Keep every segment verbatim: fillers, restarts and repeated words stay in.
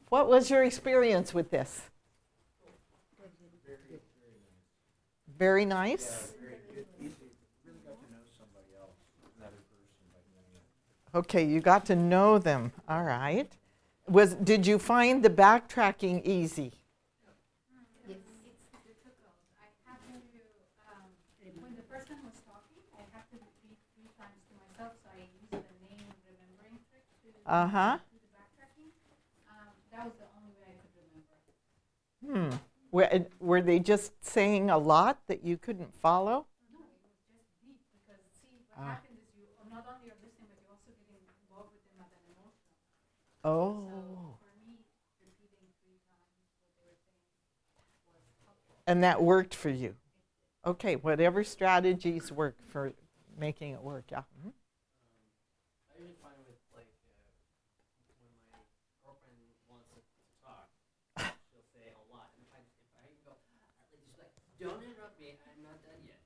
What was your experience with this? Very nice. Okay, you got to know them. All right. Was did you find the backtracking easy? Yes. It's difficult. I have to, um, when the person was talking, I have to repeat three times to myself, so I use the name remembering trick to Uh-huh. do the backtracking. Um, that was the only way I could remember. Hmm. Were, were they just saying a lot that you couldn't follow? No, it was just deep because see what Ah. happens is you not only are listening, but you're also getting involved with them at an emotional. Oh. So for me, repeating three times what they were saying was helpful. And that worked for you? Okay, whatever strategies work for making it work, yeah. Mhm. I usually find with like uh, when my girlfriend wants to talk, she'll say a lot, and if I if I go, like just like don't interrupt me, I'm not done yet.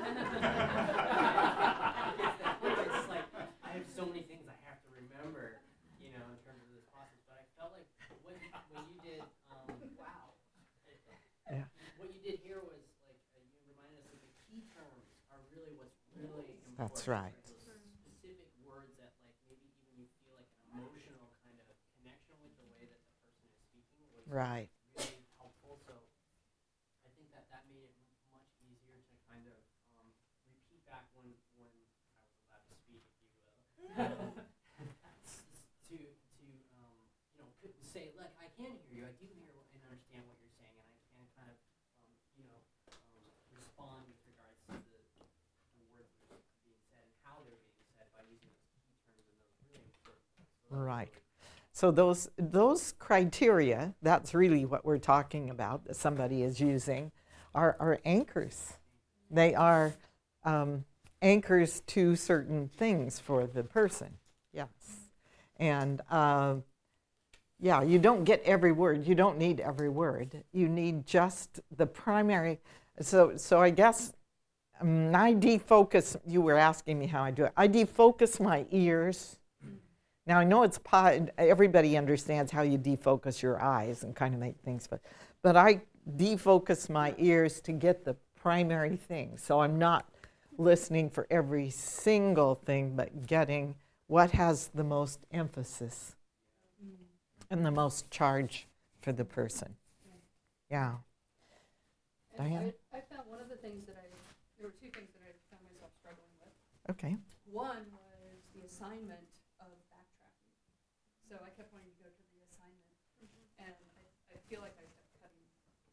It's like I have so many things I have to remember, you know, in terms of this process. But I felt like when when you did, um, wow, Yeah. what you did here was like uh, you reminded us that the key terms are really what's really important. That's right. Those specific words that like maybe even you feel like an emotional kind of connection with the way that the person is speaking was Right. really helpful. So I think that that made it m- much easier to kind of um, repeat back when when I was allowed to speak, if you will. Um, s- s- to to um, you know could say, look, I can hear you. I do hear and understand what you're saying, and I can kind of um, you know um, respond with regards to the, the words that are being said and how they're being said by using those key terms and those really important things. So that was Right. really So those those criteria, that's really what we're talking about, that somebody is using, are, are anchors. They are um, anchors to certain things for the person. Yes. And uh, yeah, you don't get every word. You don't need every word. You need just the primary. So, so I guess um, I defocus. You were asking me how I do it. I defocus my ears. Now I know it's po- everybody understands how you defocus your eyes and kind of make things, but but I defocus my ears to get the primary thing. So I'm not listening for every single thing, but getting what has the most emphasis and the most charge for the person. Yeah. And Diane? I, I found one of the things that I, there were two things that I found myself struggling with. Okay. One was the assignment of backtracking. So I kept wanting to go to the assignment, and I, I feel like I kept cutting,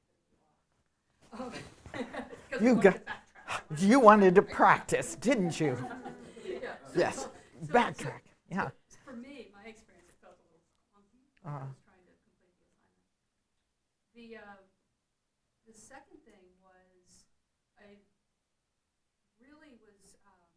cutting you off. Um, 'cause I You wanted got- to backtrack. I wanted You to wanted to backtrack. practice, didn't you? Yeah. Yes. So- so- Backtrack. Yeah. So for me, my experience, it felt a little clunky when Uh-huh. I was trying to complete the assignment. The uh, the second thing was I really was um,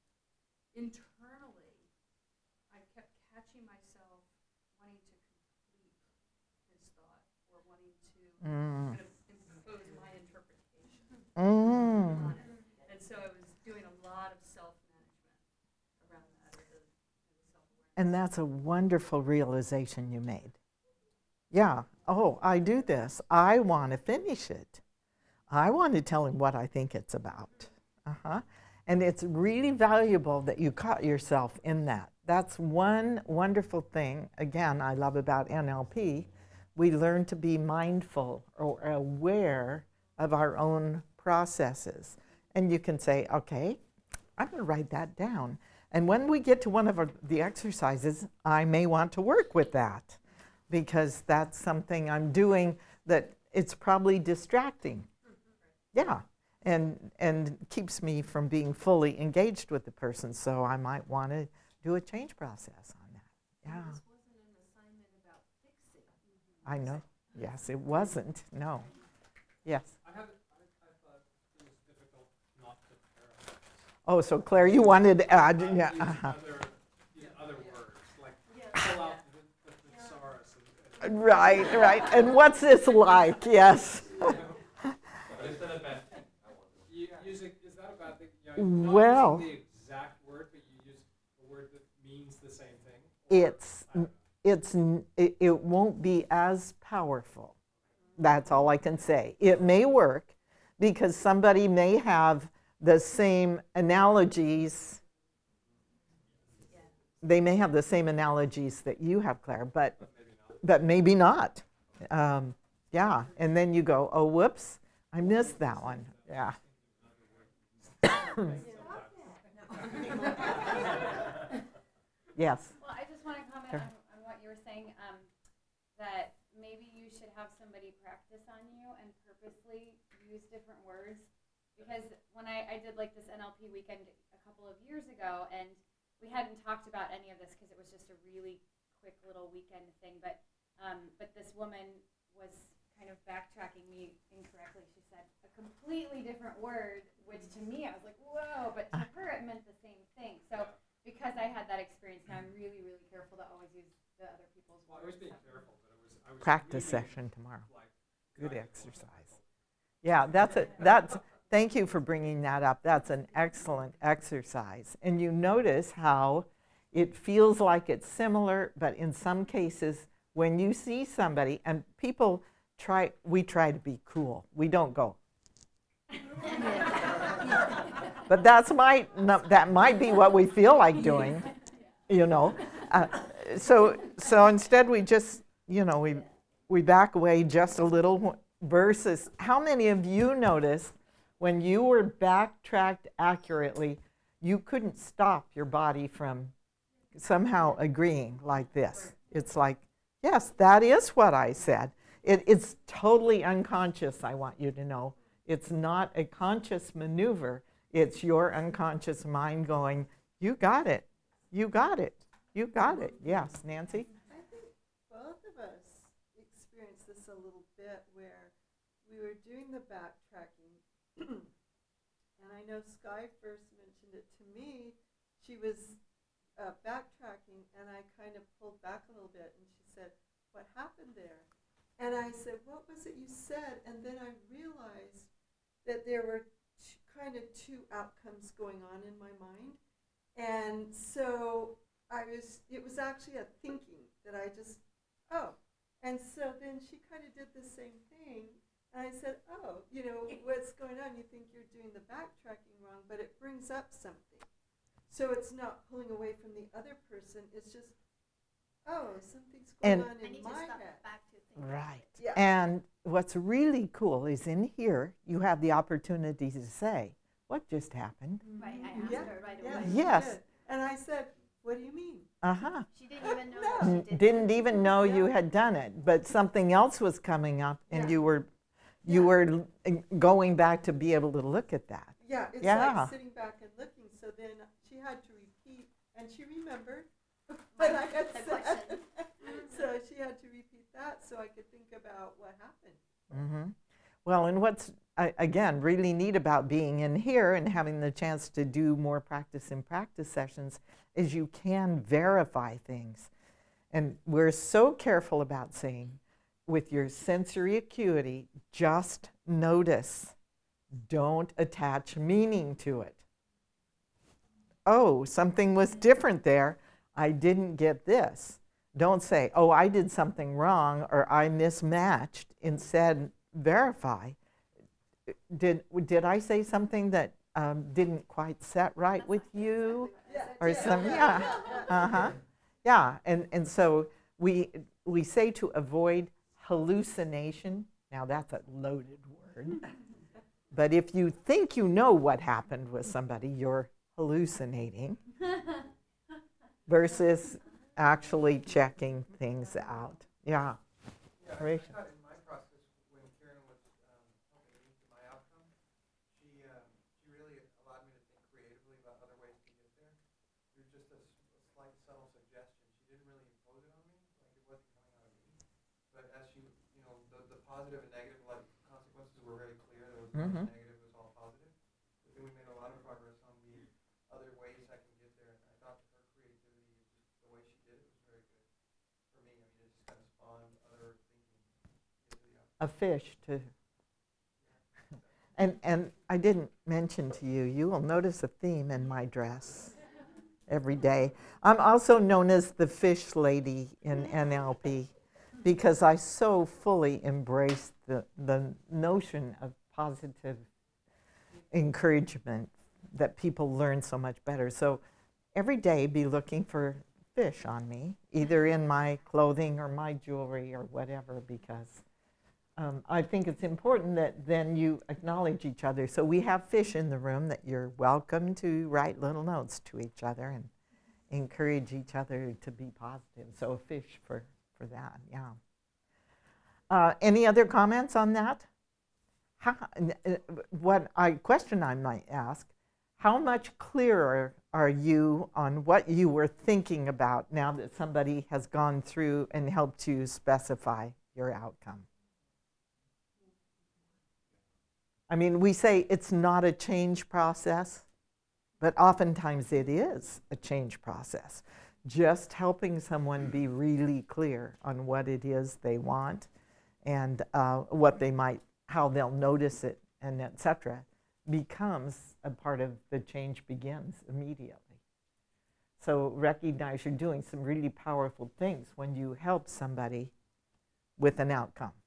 internally, I kept catching myself wanting to complete his thought or wanting to Mm. kind of impose my interpretation Mm. on it. And so I was doing a lot of self-management around that, or the, the self-awareness. And that's a wonderful realization you made. Yeah. Oh, I do this. I want to finish it. I want to tell him what I think it's about. Uh-huh. And it's really valuable that you caught yourself in that. That's one wonderful thing, again, I love about N L P. We learn to be mindful or aware of our own processes. And you can say, okay, I'm going to write that down. And when we get to one of our, the exercises, I may want to work with that because that's something I'm doing that it's probably distracting. Yeah, and and keeps me from being fully engaged with the person. So I might want to do a change process on that. Yeah. This wasn't an assignment about fixing. I know. Yes, it wasn't. No. Yes. I had, I, I thought it was difficult not to paraphrase. Oh, so Claire, you wanted to add. Uh, Yeah. use Uh-huh. other, use other words, like pull out the, the thesaurus. And, and, Right, right. And what's this like? Yes. you know, But is that a bad thing? I wonder. you, using, is that a bad thing? You know, not Well- using the exact word, but you use a word that means the same thing? Or- It's I don't know. it's n- it, it won't be as powerful. That's all I can say. It may work because somebody may have the same analogies. They may have the same analogies that you have, Claire, but but maybe not. Um, yeah, and then you go, oh, whoops, I missed that one. Yeah. Yes. Well, I just want to comment Sure. on, on what you were saying, um, that maybe you should have somebody practice on you and purposely use different words. Because when I, I did like this N L P weekend a couple of years ago, and we hadn't talked about any of this because it was just a really quick little weekend thing, but um, but this woman was kind of backtracking me incorrectly. She said a completely different word, which to me I was like, whoa, but to her it meant the same thing. So because I had that experience, now I'm really, really careful to always use the other people's Well, I words. was being careful, but it was, I was Practice reading, session tomorrow. like, Good guided exercise. Yeah, that's a, that's, thank you for bringing that up. That's an excellent exercise. And you notice how it feels like it's similar, but in some cases, when you see somebody, and people try, we try to be cool. We don't go. But that's might, no, that might be what we feel like doing, you know. Uh, so, so instead we just, you know, we, we back away just a little. Versus, how many of you noticed when you were backtracked accurately, you couldn't stop your body from somehow agreeing like this? It's like, yes, that is what I said. It, it's totally unconscious, I want you to know. It's not a conscious maneuver. It's your unconscious mind going, you got it, you got it, you got it. Yes, Nancy? I think both of us experienced this a little bit where we were doing the backtracking, and I know Sky first mentioned it to me. She was uh, backtracking, and I kind of pulled back a little bit, and she said, what happened there? And I said, what was it you said? And then I realized that there were t- kind of two outcomes going on in my mind. And so I was, it was actually a thinking that I just, oh. And so then she kind of did the same thing. And I said, oh, you know, what's going on? You think you're doing the backtracking wrong, but it brings up something. So it's not pulling away from the other person. It's just, oh, something's going And on I in need my to stop head. back to think. Right. Yeah. And what's really cool is in here, you have the opportunity to say, what just happened? Right, I asked Yeah, her right yeah, away. she Yes. did. And I said, what do you mean? Uh-huh. She didn't even know No. that she N- did. Didn't even know you Yeah. had done it, but something else was coming up, and Yeah. you were, you Yeah. were l- going back to be able to look at that. Yeah, it's Yeah. like sitting back and looking. So then she had to repeat, and she remembered what I had The said. question. So she had to repeat that so I could think about what happened. Mm-hmm. Well, and what's, a- again, really neat about being in here and having the chance to do more practice in practice sessions is you can verify things. And we're so careful about saying, with your sensory acuity, just notice. Don't attach meaning to it. Oh, something was different there. I didn't get this. Don't say, oh, I did something wrong or I mismatched. Instead, verify. Did, did I say something that um, didn't quite set right with you? Yeah. Or yeah, some, yeah, yeah, yeah. uh-huh, yeah, and, and so we, we say to avoid hallucination. Now that's a loaded word. But if you think you know what happened with somebody, you're hallucinating versus actually checking things out. Yeah. Yeah, I- I Rachel. thought in my process, when Karen was um, helping me to my outcome, she, um, she really allowed me to think creatively about other ways to get there. Through just a, s- a slight subtle suggestion. She didn't really impose it on me, like it wasn't coming out of me. But as she, you know, the, the positive and negative like consequences were very clear. There was Mhm. nothing negative, it was all positive. But then we made a lot of progress on the other ways I can get there. And I thought her creativity, just the way she did it, was very good for me. I mean, it just kind of spawned other thinking. to get to the outcome. A fish to, and, and I didn't mention to you, you will notice a theme in my dress. every day. I'm also known as the fish lady in N L P because I so fully embrace the, the notion of positive encouragement that people learn so much better. So every day be looking for fish on me, either in my clothing or my jewelry or whatever, because um, I think it's important that then you acknowledge each other. So we have fish in the room that you're welcome to write little notes to each other and encourage each other to be positive. So fish for, for that, yeah. Uh, any other comments on that? How, uh, what I question I might ask, how much clearer are you on what you were thinking about now that somebody has gone through and helped you specify your outcome? I mean, we say it's not a change process, but oftentimes it is a change process. Just helping someone be really clear on what it is they want and uh, what they might, how they'll notice it, and et cetera, becomes a part of the change begins immediately. So recognize you're doing some really powerful things when you help somebody with an outcome.